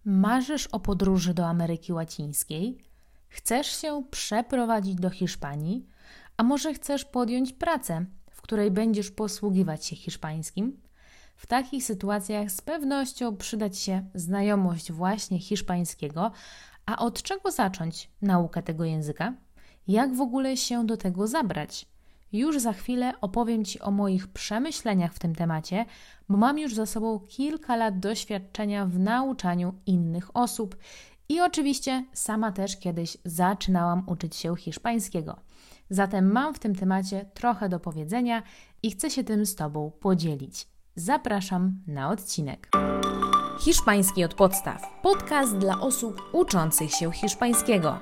Marzysz o podróży do Ameryki Łacińskiej? Chcesz się przeprowadzić do Hiszpanii? A może chcesz podjąć pracę, w której będziesz posługiwać się hiszpańskim? W takich sytuacjach z pewnością przyda Ci się znajomość właśnie hiszpańskiego. A od czego zacząć naukę tego języka? Jak w ogóle się do tego zabrać? Już za chwilę opowiem Ci o moich przemyśleniach w tym temacie, bo mam już za sobą kilka lat doświadczenia w nauczaniu innych osób i oczywiście sama też kiedyś zaczynałam uczyć się hiszpańskiego. Zatem mam w tym temacie trochę do powiedzenia i chcę się tym z Tobą podzielić. Zapraszam na odcinek. Hiszpański od podstaw. Podcast dla osób uczących się hiszpańskiego.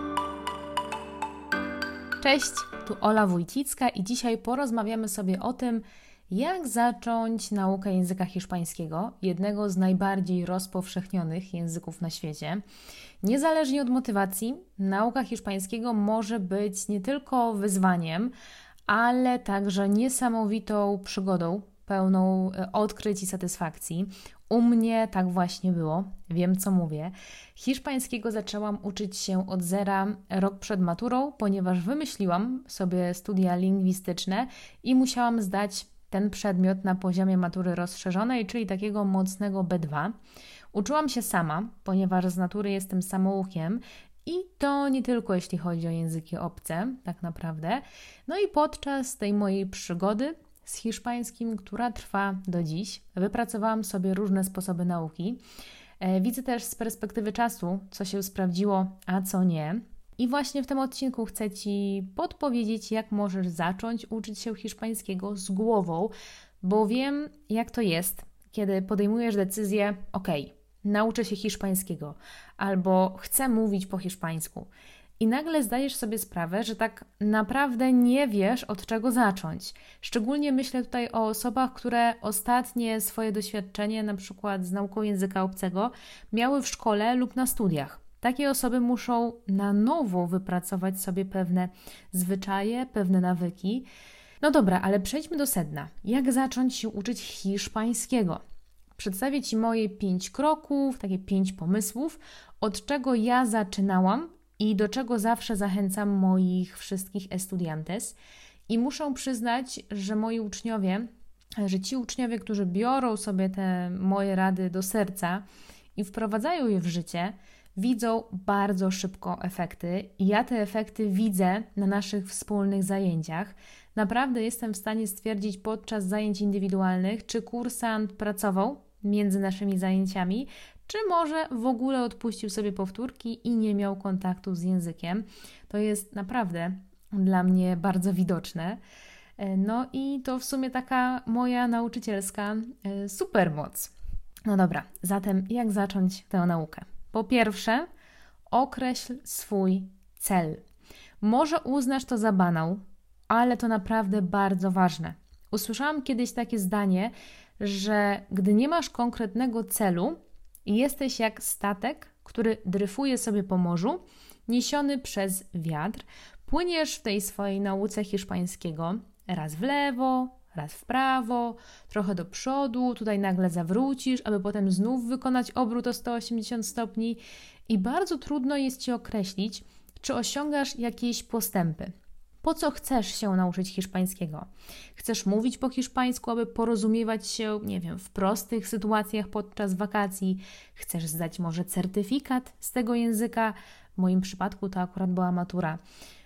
Cześć, tu Ola Wójcicka i dzisiaj porozmawiamy sobie o tym, jak zacząć naukę języka hiszpańskiego, jednego z najbardziej rozpowszechnionych języków na świecie. Niezależnie od motywacji, nauka hiszpańskiego może być nie tylko wyzwaniem, ale także niesamowitą przygodą, pełną odkryć i satysfakcji. U mnie tak właśnie było, wiem co mówię. Hiszpańskiego zaczęłam uczyć się od zera rok przed maturą, ponieważ wymyśliłam sobie studia lingwistyczne i musiałam zdać ten przedmiot na poziomie matury rozszerzonej, czyli takiego mocnego B2. Uczyłam się sama, ponieważ z natury jestem samoukiem i to nie tylko jeśli chodzi o języki obce, tak naprawdę. No i podczas tej mojej przygody z hiszpańskim, która trwa do dziś, wypracowałam sobie różne sposoby nauki. Widzę też z perspektywy czasu, co się sprawdziło, a co nie. I właśnie w tym odcinku chcę Ci podpowiedzieć, jak możesz zacząć uczyć się hiszpańskiego z głową, bo wiem, jak to jest, kiedy podejmujesz decyzję, nauczę się hiszpańskiego, albo chcę mówić po hiszpańsku. I nagle zdajesz sobie sprawę, że tak naprawdę nie wiesz, od czego zacząć. Szczególnie myślę tutaj o osobach, które ostatnie swoje doświadczenie, na przykład z nauką języka obcego, miały w szkole lub na studiach. Takie osoby muszą na nowo wypracować sobie pewne zwyczaje, pewne nawyki. No dobra, ale przejdźmy do sedna. Jak zacząć się uczyć hiszpańskiego? Przedstawię Ci moje 5 kroków, takie 5 pomysłów, od czego ja zaczynałam i do czego zawsze zachęcam moich wszystkich estudiantes. I muszę przyznać, że ci uczniowie, którzy biorą sobie te moje rady do serca i wprowadzają je w życie, widzą bardzo szybko efekty i ja te efekty widzę na naszych wspólnych zajęciach. Naprawdę jestem w stanie stwierdzić podczas zajęć indywidualnych, czy kursant pracował między naszymi zajęciami, czy może w ogóle odpuścił sobie powtórki i nie miał kontaktu z językiem. To jest naprawdę dla mnie bardzo widoczne. No i to w sumie taka moja nauczycielska supermoc. No dobra, zatem jak zacząć tę naukę? Po pierwsze, określ swój cel. Może uznasz to za banał, ale to naprawdę bardzo ważne. Usłyszałam kiedyś takie zdanie, że gdy nie masz konkretnego celu, jesteś jak statek, który dryfuje sobie po morzu, niesiony przez wiatr. Płyniesz w tej swojej nauce hiszpańskiego raz w lewo, raz w prawo, trochę do przodu, tutaj nagle zawrócisz, aby potem znów wykonać obrót o 180 stopni i bardzo trudno jest Ci określić, czy osiągasz jakieś postępy. Po co chcesz się nauczyć hiszpańskiego? Chcesz mówić po hiszpańsku, aby porozumiewać się, w prostych sytuacjach podczas wakacji? Chcesz zdać może certyfikat z tego języka? W moim przypadku to akurat była matura.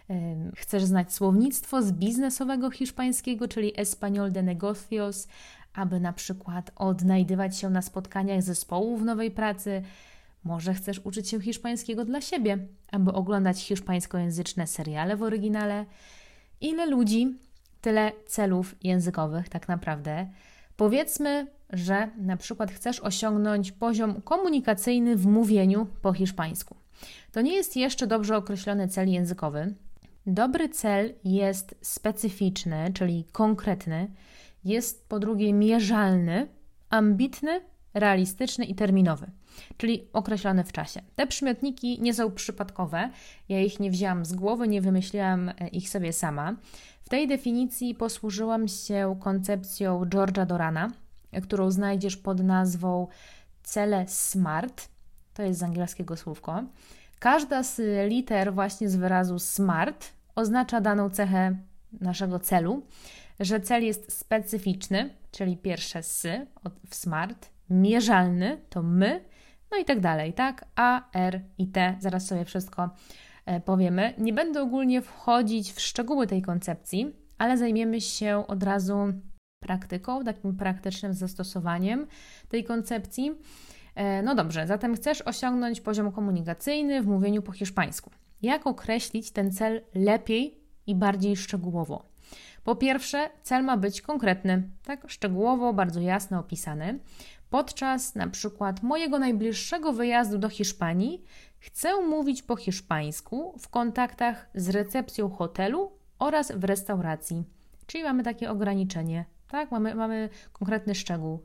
Chcesz znać słownictwo z biznesowego hiszpańskiego, czyli Español de Negocios, aby na przykład odnajdywać się na spotkaniach zespołu w nowej pracy. Może chcesz uczyć się hiszpańskiego dla siebie, aby oglądać hiszpańskojęzyczne seriale w oryginale. Ile ludzi, tyle celów językowych tak naprawdę. Powiedzmy, że na przykład chcesz osiągnąć poziom komunikacyjny w mówieniu po hiszpańsku. To nie jest jeszcze dobrze określony cel językowy. Dobry cel jest specyficzny, czyli konkretny, jest po drugie mierzalny, ambitny, realistyczny i terminowy, czyli określony w czasie. Te przymiotniki nie są przypadkowe, ja ich nie wzięłam z głowy, nie wymyśliłam ich sobie sama. W tej definicji posłużyłam się koncepcją George'a Dorana, którą znajdziesz pod nazwą cele SMART. to jest z angielskiego słówko. Każda z liter właśnie z wyrazu SMART oznacza daną cechę naszego celu, że cel jest specyficzny, czyli pierwsze S w SMART, mierzalny to my, no i tak dalej, tak? A, R i T, zaraz sobie wszystko powiemy. Nie będę ogólnie wchodzić w szczegóły tej koncepcji, ale zajmiemy się od razu praktyką, takim praktycznym zastosowaniem tej koncepcji. No dobrze, zatem chcesz osiągnąć poziom komunikacyjny w mówieniu po hiszpańsku. Jak określić ten cel lepiej i bardziej szczegółowo? Po pierwsze, cel ma być konkretny, tak szczegółowo, bardzo jasno opisany. Podczas na przykład mojego najbliższego wyjazdu do Hiszpanii chcę mówić po hiszpańsku w kontaktach z recepcją hotelu oraz w restauracji. Czyli mamy takie ograniczenie, tak? Mamy konkretny szczegół.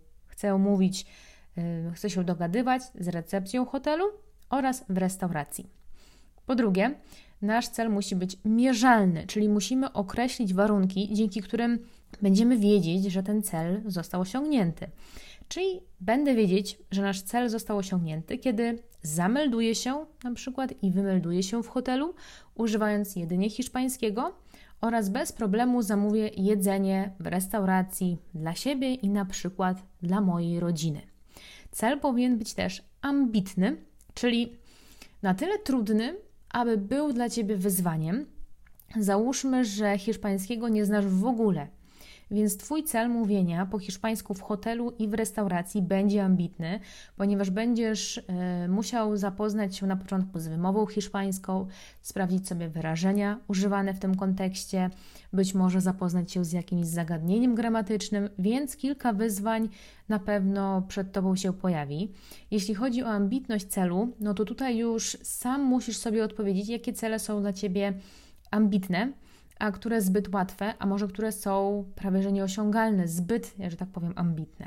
Chcę się dogadywać z recepcją hotelu oraz w restauracji. Po drugie, nasz cel musi być mierzalny, czyli musimy określić warunki, dzięki którym będziemy wiedzieć, że ten cel został osiągnięty. Czyli będę wiedzieć, że nasz cel został osiągnięty, kiedy zamelduję się na przykład i wymelduję się w hotelu, używając jedynie hiszpańskiego oraz bez problemu zamówię jedzenie w restauracji dla siebie i na przykład dla mojej rodziny. Cel powinien być też ambitny, czyli na tyle trudny, aby był dla Ciebie wyzwaniem. Załóżmy, że hiszpańskiego nie znasz w ogóle, więc Twój cel mówienia po hiszpańsku w hotelu i w restauracji będzie ambitny, ponieważ będziesz musiał zapoznać się na początku z wymową hiszpańską, sprawdzić sobie wyrażenia używane w tym kontekście, być może zapoznać się z jakimś zagadnieniem gramatycznym, więc kilka wyzwań na pewno przed Tobą się pojawi. Jeśli chodzi o ambitność celu, no to tutaj już sam musisz sobie odpowiedzieć, jakie cele są dla Ciebie ambitne, a które zbyt łatwe, a może które są prawie że nieosiągalne, zbyt, że tak powiem, ambitne.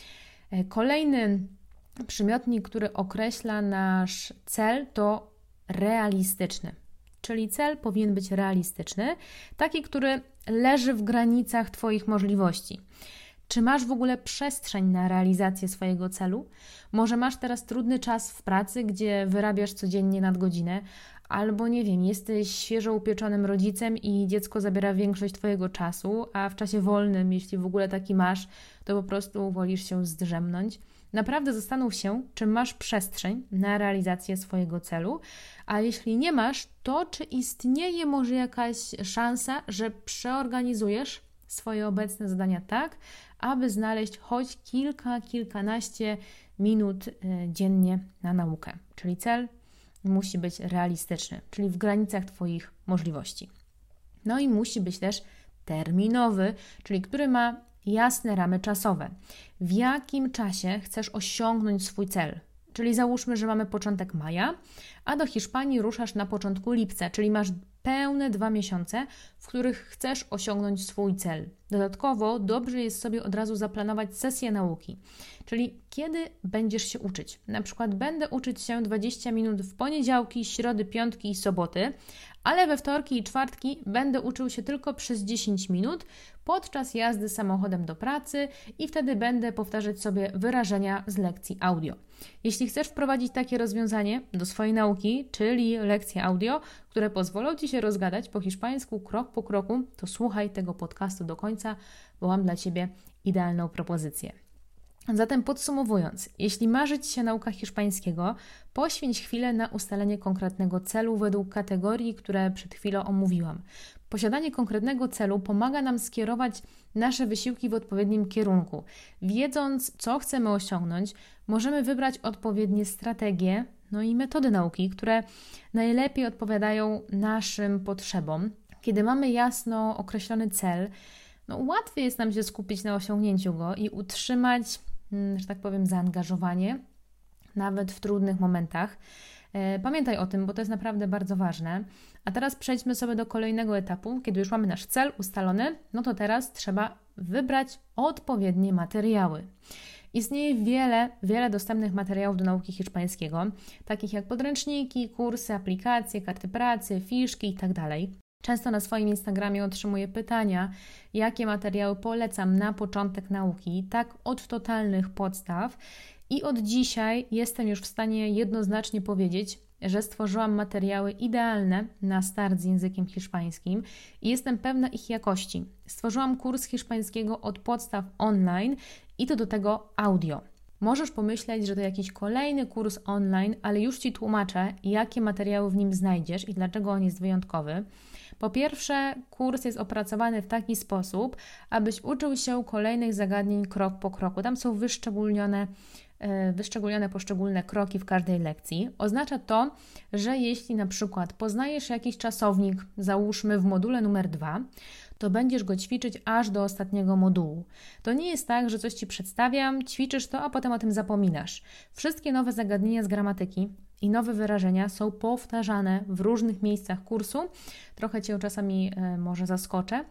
Kolejny przymiotnik, który określa nasz cel, to realistyczny. Czyli cel powinien być realistyczny, taki, który leży w granicach Twoich możliwości. Czy masz w ogóle przestrzeń na realizację swojego celu? Może masz teraz trudny czas w pracy, gdzie wyrabiasz codziennie nadgodzinę, albo nie wiem, jesteś świeżo upieczonym rodzicem i dziecko zabiera większość Twojego czasu, a w czasie wolnym, jeśli w ogóle taki masz, to po prostu wolisz się zdrzemnąć. Naprawdę zastanów się, czy masz przestrzeń na realizację swojego celu, a jeśli nie masz, to czy istnieje może jakaś szansa, że przeorganizujesz swoje obecne zadania tak, aby znaleźć choć kilkanaście minut dziennie na naukę. Czyli cel musi być realistyczny, czyli w granicach Twoich możliwości. No i musi być też terminowy, czyli który ma jasne ramy czasowe. W jakim czasie chcesz osiągnąć swój cel? Czyli załóżmy, że mamy początek maja, a do Hiszpanii ruszasz na początku lipca, czyli masz pełne 2 miesiące, w których chcesz osiągnąć swój cel. Dodatkowo dobrze jest sobie od razu zaplanować sesję nauki, czyli kiedy będziesz się uczyć. Na przykład będę uczyć się 20 minut w poniedziałki, środy, piątki i soboty, ale we wtorki i czwartki będę uczył się tylko przez 10 minut podczas jazdy samochodem do pracy i wtedy będę powtarzać sobie wyrażenia z lekcji audio. Jeśli chcesz wprowadzić takie rozwiązanie do swojej nauki, czyli lekcje audio, które pozwolą Ci się rozgadać po hiszpańsku krok po kroku, to słuchaj tego podcastu do końca, bo mam dla Ciebie idealną propozycję. Zatem podsumowując, jeśli marzy Ci się nauka hiszpańskiego, poświęć chwilę na ustalenie konkretnego celu według kategorii, które przed chwilą omówiłam. Posiadanie konkretnego celu pomaga nam skierować nasze wysiłki w odpowiednim kierunku. Wiedząc, co chcemy osiągnąć, możemy wybrać odpowiednie strategie, no i metody nauki, które najlepiej odpowiadają naszym potrzebom. Kiedy mamy jasno określony cel, łatwiej jest nam się skupić na osiągnięciu go i utrzymać, że tak powiem, zaangażowanie, nawet w trudnych momentach. Pamiętaj o tym, bo to jest naprawdę bardzo ważne. A teraz przejdźmy sobie do kolejnego etapu. Kiedy już mamy nasz cel ustalony, no to teraz trzeba wybrać odpowiednie materiały. Istnieje wiele dostępnych materiałów do nauki hiszpańskiego, takich jak podręczniki, kursy, aplikacje, karty pracy, fiszki itd. Często na swoim Instagramie otrzymuję pytania, jakie materiały polecam na początek nauki, tak od totalnych podstaw, I od dzisiaj jestem już w stanie jednoznacznie powiedzieć, że stworzyłam materiały idealne na start z językiem hiszpańskim i jestem pewna ich jakości. Stworzyłam kurs hiszpańskiego od podstaw online i to do tego audio. Możesz pomyśleć, że to jakiś kolejny kurs online, ale już Ci tłumaczę, jakie materiały w nim znajdziesz i dlaczego on jest wyjątkowy. Po pierwsze, kurs jest opracowany w taki sposób, abyś uczył się kolejnych zagadnień krok po kroku. Tam są wyszczególnione poszczególne kroki w każdej lekcji. Oznacza to, że jeśli na przykład poznajesz jakiś czasownik, załóżmy w module numer 2, to będziesz go ćwiczyć aż do ostatniego modułu. To nie jest tak, że coś Ci przedstawiam, ćwiczysz to, a potem o tym zapominasz. Wszystkie nowe zagadnienia z gramatyki i nowe wyrażenia są powtarzane w różnych miejscach kursu. Trochę Cię czasami może zaskoczę.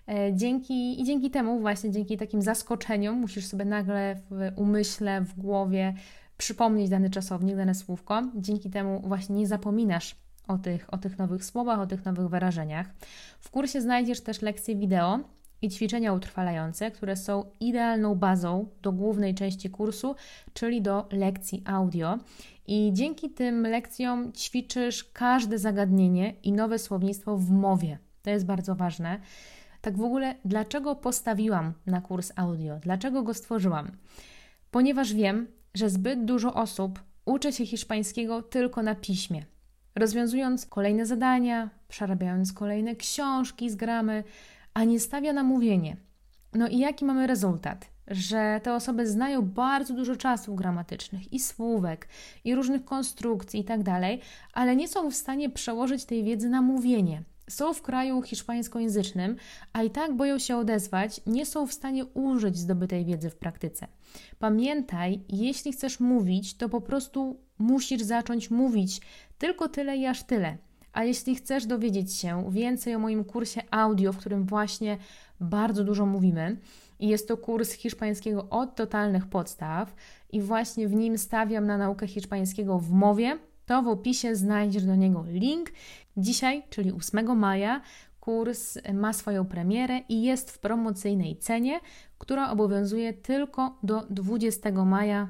Dzięki temu, właśnie dzięki takim zaskoczeniom, musisz sobie nagle w umyśle, w głowie przypomnieć dany czasownik, dane słówko. Dzięki temu właśnie nie zapominasz o tych nowych słowach, o tych nowych wyrażeniach. W kursie znajdziesz też lekcje wideo i ćwiczenia utrwalające, które są idealną bazą do głównej części kursu, czyli do lekcji audio. I dzięki tym lekcjom ćwiczysz każde zagadnienie i nowe słownictwo w mowie. To jest bardzo ważne. Tak w ogóle, dlaczego postawiłam na kurs audio? Dlaczego go stworzyłam? Ponieważ wiem, że zbyt dużo osób uczy się hiszpańskiego tylko na piśmie. Rozwiązując kolejne zadania, przerabiając kolejne książki z gramy, a nie stawia na mówienie. No i jaki mamy rezultat? Że te osoby znają bardzo dużo czasów gramatycznych i słówek, i różnych konstrukcji i tak dalej, ale nie są w stanie przełożyć tej wiedzy na mówienie. Są w kraju hiszpańskojęzycznym, a i tak boją się odezwać, nie są w stanie użyć zdobytej wiedzy w praktyce. Pamiętaj, jeśli chcesz mówić, to po prostu musisz zacząć mówić tylko tyle i aż tyle. A jeśli chcesz dowiedzieć się więcej o moim kursie audio, w którym właśnie bardzo dużo mówimy, i jest to kurs hiszpańskiego od totalnych podstaw i właśnie w nim stawiam na naukę hiszpańskiego w mowie, to w opisie znajdziesz do niego link. Dzisiaj, czyli 8 maja, kurs ma swoją premierę i jest w promocyjnej cenie, która obowiązuje tylko do 20 maja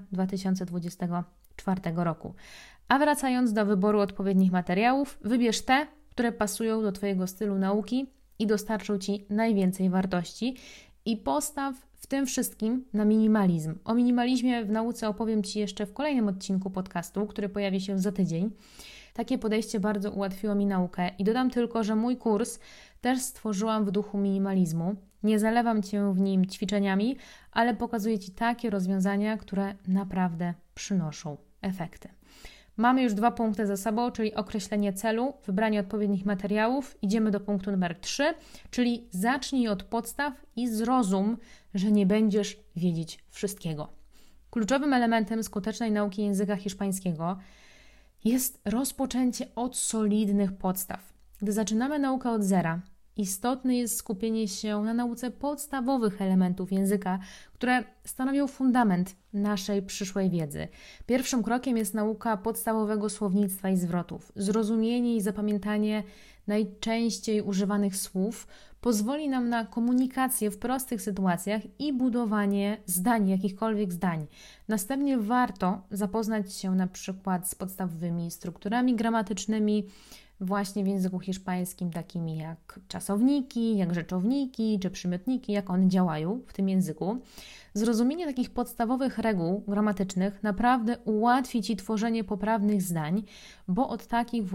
2024 roku. A wracając do wyboru odpowiednich materiałów, wybierz te, które pasują do Twojego stylu nauki i dostarczą Ci najwięcej wartości i postaw w tym wszystkim na minimalizm. O minimalizmie w nauce opowiem Ci jeszcze w kolejnym odcinku podcastu, który pojawi się za tydzień. Takie podejście bardzo ułatwiło mi naukę i dodam tylko, że mój kurs też stworzyłam w duchu minimalizmu. Nie zalewam Cię w nim ćwiczeniami, ale pokazuję Ci takie rozwiązania, które naprawdę przynoszą efekty. Mamy już 2 punkty za sobą, czyli określenie celu, wybranie odpowiednich materiałów. Idziemy do punktu numer 3, czyli zacznij od podstaw i zrozum, że nie będziesz wiedzieć wszystkiego. Kluczowym elementem skutecznej nauki języka hiszpańskiego jest rozpoczęcie od solidnych podstaw. Gdy zaczynamy naukę od zera, istotne jest skupienie się na nauce podstawowych elementów języka, które stanowią fundament naszej przyszłej wiedzy. Pierwszym krokiem jest nauka podstawowego słownictwa i zwrotów. Zrozumienie i zapamiętanie najczęściej używanych słów pozwoli nam na komunikację w prostych sytuacjach i budowanie zdań, jakichkolwiek zdań. Następnie warto zapoznać się na przykład z podstawowymi strukturami gramatycznymi, właśnie w języku hiszpańskim, takimi jak czasowniki, jak rzeczowniki czy przymiotniki, jak one działają w tym języku. Zrozumienie takich podstawowych reguł gramatycznych naprawdę ułatwi Ci tworzenie poprawnych zdań, bo od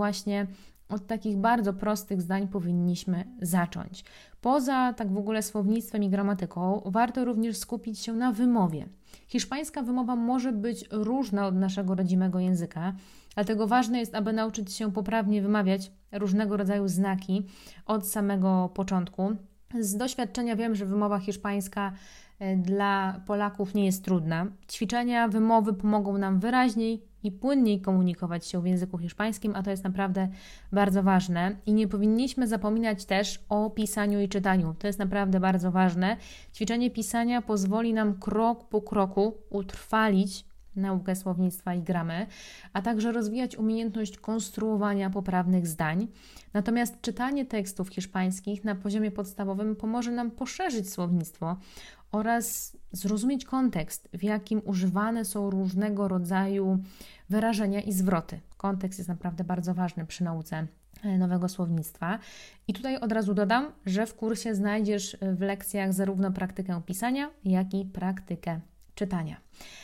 takich bardzo prostych zdań powinniśmy zacząć. Poza tak w ogóle słownictwem i gramatyką warto również skupić się na wymowie. Hiszpańska wymowa może być różna od naszego rodzimego języka, dlatego ważne jest, aby nauczyć się poprawnie wymawiać różnego rodzaju znaki od samego początku. Z doświadczenia wiem, że wymowa hiszpańska dla Polaków nie jest trudna. Ćwiczenia wymowy pomogą nam wyraźniej i płynniej komunikować się w języku hiszpańskim, a to jest naprawdę bardzo ważne. I nie powinniśmy zapominać też o pisaniu i czytaniu. To jest naprawdę bardzo ważne. Ćwiczenie pisania pozwoli nam krok po kroku utrwalić naukę słownictwa i gramy, a także rozwijać umiejętność konstruowania poprawnych zdań. Natomiast czytanie tekstów hiszpańskich na poziomie podstawowym pomoże nam poszerzyć słownictwo oraz zrozumieć kontekst, w jakim używane są różnego rodzaju wyrażenia i zwroty. Kontekst jest naprawdę bardzo ważny przy nauce nowego słownictwa. I tutaj od razu dodam, że w kursie znajdziesz w lekcjach zarówno praktykę pisania, jak i praktykę czytania.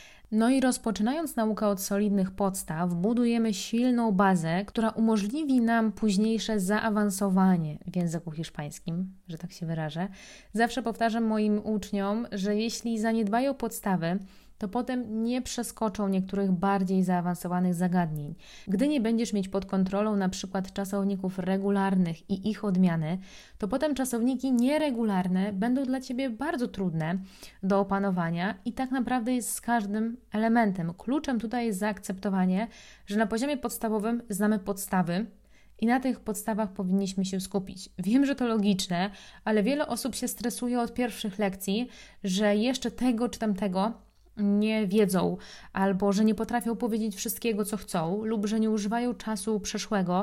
No i rozpoczynając naukę od solidnych podstaw, budujemy silną bazę, która umożliwi nam późniejsze zaawansowanie w języku hiszpańskim, że tak się wyrażę. Zawsze powtarzam moim uczniom, że jeśli zaniedbają podstawy, to potem nie przeskoczą niektórych bardziej zaawansowanych zagadnień. Gdy nie będziesz mieć pod kontrolą na przykład czasowników regularnych i ich odmiany, to potem czasowniki nieregularne będą dla Ciebie bardzo trudne do opanowania i tak naprawdę jest z każdym elementem. Kluczem tutaj jest zaakceptowanie, że na poziomie podstawowym znamy podstawy, i na tych podstawach powinniśmy się skupić. Wiem, że to logiczne, ale wiele osób się stresuje od pierwszych lekcji, że jeszcze tego czy tamtego nie wiedzą, albo że nie potrafią powiedzieć wszystkiego, co chcą, lub że nie używają czasu przeszłego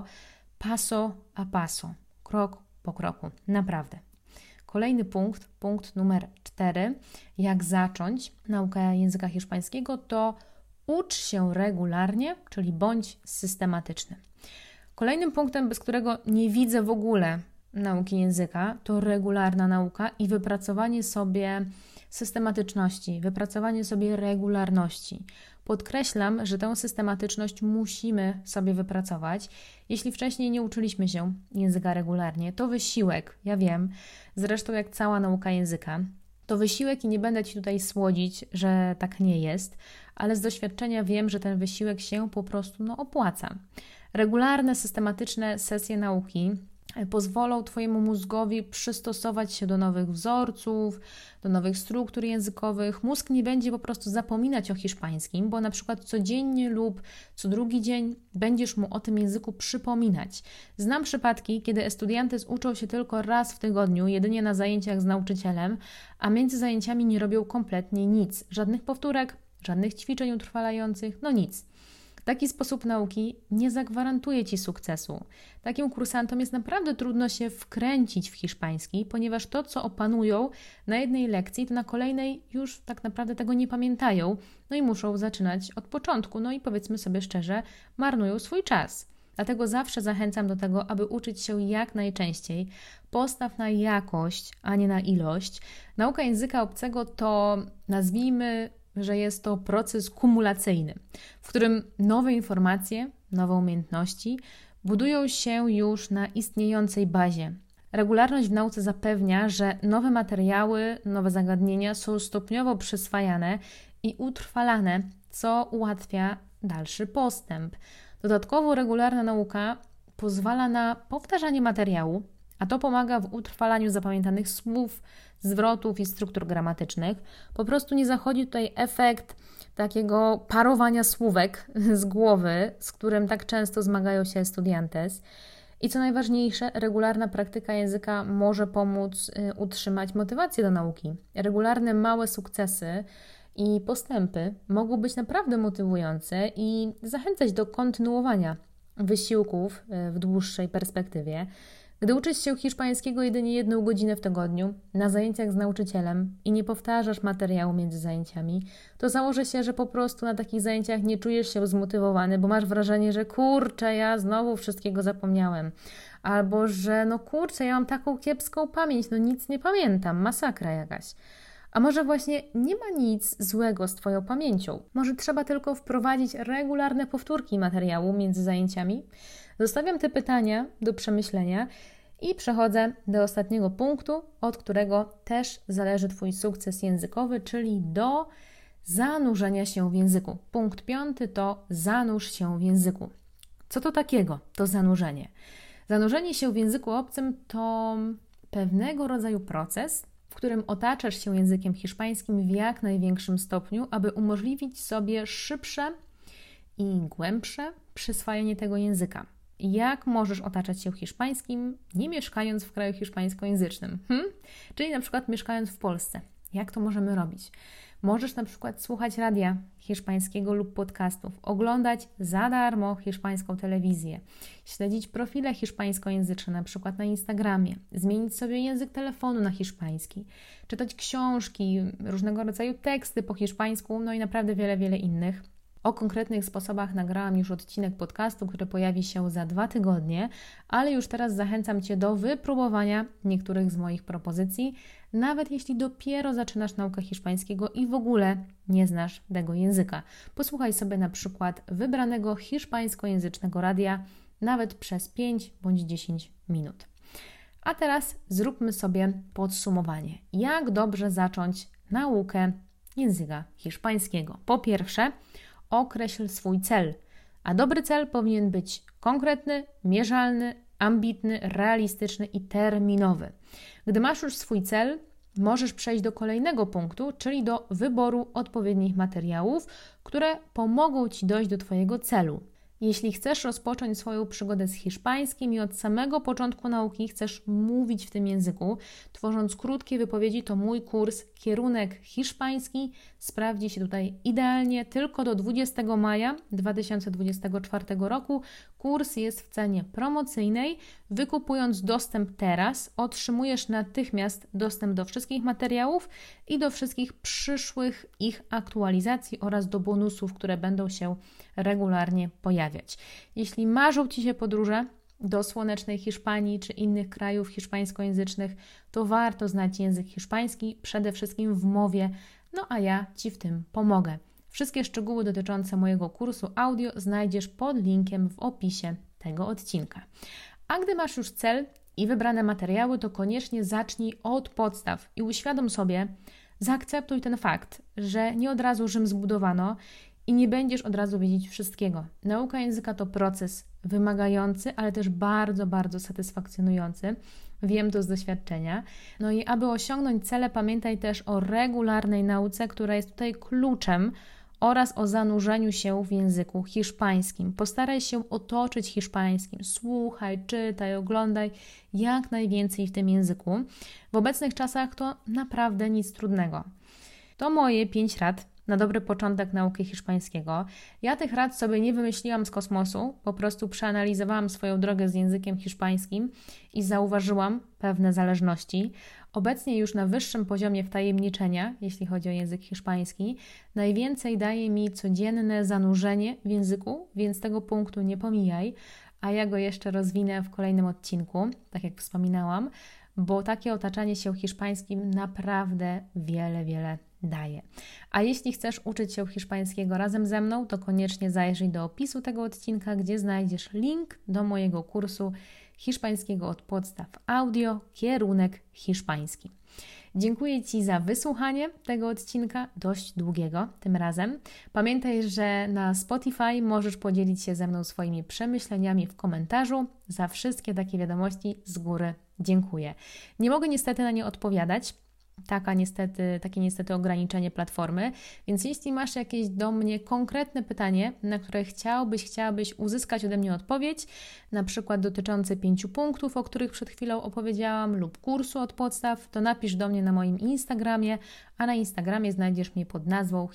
paso a paso, krok po kroku. Naprawdę. Kolejny punkt numer 4, jak zacząć naukę języka hiszpańskiego, to ucz się regularnie, czyli bądź systematyczny. Kolejnym punktem, bez którego nie widzę w ogóle nauki języka, to regularna nauka i wypracowanie sobie systematyczności, wypracowanie sobie regularności. Podkreślam, że tę systematyczność musimy sobie wypracować. Jeśli wcześniej nie uczyliśmy się języka regularnie, to wysiłek, ja wiem, zresztą jak cała nauka języka, to wysiłek i nie będę Ci tutaj słodzić, że tak nie jest, ale z doświadczenia wiem, że ten wysiłek się po prostu opłaca. Regularne, systematyczne sesje nauki pozwolą Twojemu mózgowi przystosować się do nowych wzorców, do nowych struktur językowych. Mózg nie będzie po prostu zapominać o hiszpańskim, bo na przykład codziennie lub co drugi dzień będziesz mu o tym języku przypominać. Znam przypadki, kiedy estudiantes uczą się tylko raz w tygodniu, jedynie na zajęciach z nauczycielem, a między zajęciami nie robią kompletnie nic. Żadnych powtórek, żadnych ćwiczeń utrwalających, nic. Taki sposób nauki nie zagwarantuje Ci sukcesu. Takim kursantom jest naprawdę trudno się wkręcić w hiszpański, ponieważ to, co opanują na jednej lekcji, to na kolejnej już tak naprawdę tego nie pamiętają, i muszą zaczynać od początku. I powiedzmy sobie szczerze, marnują swój czas. Dlatego zawsze zachęcam do tego, aby uczyć się jak najczęściej. Postaw na jakość, a nie na ilość. Nauka języka obcego to, nazwijmy, że jest to proces kumulacyjny, w którym nowe informacje, nowe umiejętności budują się już na istniejącej bazie. Regularność w nauce zapewnia, że nowe materiały, nowe zagadnienia są stopniowo przyswajane i utrwalane, co ułatwia dalszy postęp. Dodatkowo regularna nauka pozwala na powtarzanie materiału, a to pomaga w utrwalaniu zapamiętanych słów, zwrotów i struktur gramatycznych. Po prostu nie zachodzi tutaj efekt takiego parowania słówek z głowy, z którym tak często zmagają się estudiantes. I co najważniejsze, regularna praktyka języka może pomóc utrzymać motywację do nauki. Regularne małe sukcesy i postępy mogą być naprawdę motywujące i zachęcać do kontynuowania wysiłków w dłuższej perspektywie. Gdy uczysz się hiszpańskiego jedynie 1 godzinę w tygodniu na zajęciach z nauczycielem i nie powtarzasz materiału między zajęciami, to założę się, że po prostu na takich zajęciach nie czujesz się zmotywowany, bo masz wrażenie, że kurczę, ja znowu wszystkiego zapomniałem. Albo że kurczę, ja mam taką kiepską pamięć, nic nie pamiętam, masakra jakaś. A może właśnie nie ma nic złego z Twoją pamięcią? Może trzeba tylko wprowadzić regularne powtórki materiału między zajęciami? Zostawiam te pytania do przemyślenia i przechodzę do ostatniego punktu, od którego też zależy Twój sukces językowy, czyli do zanurzenia się w języku. Punkt 5 to zanurz się w języku. Co to takiego, to zanurzenie? Zanurzenie się w języku obcym to pewnego rodzaju proces, w którym otaczasz się językiem hiszpańskim w jak największym stopniu, aby umożliwić sobie szybsze i głębsze przyswajanie tego języka. Jak możesz otaczać się hiszpańskim, nie mieszkając w kraju hiszpańskojęzycznym? Czyli na przykład mieszkając w Polsce. Jak to możemy robić? Możesz na przykład słuchać radia hiszpańskiego lub podcastów, oglądać za darmo hiszpańską telewizję, śledzić profile hiszpańskojęzyczne, na przykład na Instagramie, zmienić sobie język telefonu na hiszpański, czytać książki, różnego rodzaju teksty po hiszpańsku, no i naprawdę wiele, wiele innych. O konkretnych sposobach nagrałam już odcinek podcastu, który pojawi się za 2 tygodnie, ale już teraz zachęcam Cię do wypróbowania niektórych z moich propozycji, nawet jeśli dopiero zaczynasz naukę hiszpańskiego i w ogóle nie znasz tego języka. Posłuchaj sobie na przykład wybranego hiszpańskojęzycznego radia nawet przez 5 bądź 10 minut. A teraz zróbmy sobie podsumowanie. Jak dobrze zacząć naukę języka hiszpańskiego? Po pierwsze, określ swój cel, a dobry cel powinien być konkretny, mierzalny, ambitny, realistyczny i terminowy. Gdy masz już swój cel, możesz przejść do kolejnego punktu, czyli do wyboru odpowiednich materiałów, które pomogą Ci dojść do Twojego celu. Jeśli chcesz rozpocząć swoją przygodę z hiszpańskim i od samego początku nauki chcesz mówić w tym języku, tworząc krótkie wypowiedzi, to mój kurs Kierunek Hiszpański sprawdzi się tutaj idealnie. Tylko do 20 maja 2024 roku kurs jest w cenie promocyjnej. Wykupując dostęp teraz, otrzymujesz natychmiast dostęp do wszystkich materiałów i do wszystkich przyszłych ich aktualizacji oraz do bonusów, które będą się regularnie pojawiać. Jeśli marzą Ci się podróże do słonecznej Hiszpanii czy innych krajów hiszpańskojęzycznych, to warto znać język hiszpański, przede wszystkim w mowie, no a ja Ci w tym pomogę. Wszystkie szczegóły dotyczące mojego kursu audio znajdziesz pod linkiem w opisie tego odcinka. A gdy masz już cel i wybrane materiały, to koniecznie zacznij od podstaw i uświadom sobie, zaakceptuj ten fakt, że nie od razu Rzym zbudowano i nie będziesz od razu wiedzieć wszystkiego. Nauka języka to proces wymagający, ale też bardzo, bardzo satysfakcjonujący. Wiem to z doświadczenia. No i aby osiągnąć cele, pamiętaj też o regularnej nauce, która jest tutaj kluczem, oraz o zanurzeniu się w języku hiszpańskim. Postaraj się otoczyć hiszpańskim. Słuchaj, czytaj, oglądaj jak najwięcej w tym języku. W obecnych czasach to naprawdę nic trudnego. To moje 5 rad na dobry początek nauki hiszpańskiego. Ja tych rad sobie nie wymyśliłam z kosmosu, po prostu przeanalizowałam swoją drogę z językiem hiszpańskim i zauważyłam pewne zależności. Obecnie już na wyższym poziomie wtajemniczenia, jeśli chodzi o język hiszpański, najwięcej daje mi codzienne zanurzenie w języku, więc tego punktu nie pomijaj, a ja go jeszcze rozwinę w kolejnym odcinku, tak jak wspominałam, bo takie otaczanie się hiszpańskim naprawdę wiele daje. A jeśli chcesz uczyć się hiszpańskiego razem ze mną, to koniecznie zajrzyj do opisu tego odcinka, gdzie znajdziesz link do mojego kursu hiszpańskiego od podstaw audio, kierunek hiszpański. Dziękuję Ci za wysłuchanie tego odcinka, dość długiego tym razem. Pamiętaj, że na Spotify możesz podzielić się ze mną swoimi przemyśleniami w komentarzu. Za wszystkie takie wiadomości z góry dziękuję. Nie mogę niestety na nie odpowiadać. Takie niestety ograniczenie platformy, więc jeśli masz jakieś do mnie konkretne pytanie, na które chciałabyś uzyskać ode mnie odpowiedź, na przykład dotyczące 5 punktów, o których przed chwilą opowiedziałam, lub kursu od podstaw, to napisz do mnie na moim Instagramie, a na Instagramie znajdziesz mnie pod nazwą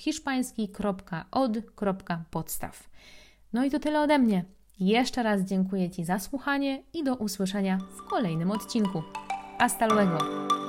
hiszpański.od.podstaw. No i to tyle ode mnie. Jeszcze raz dziękuję Ci za słuchanie i do usłyszenia w kolejnym odcinku. Hasta luego!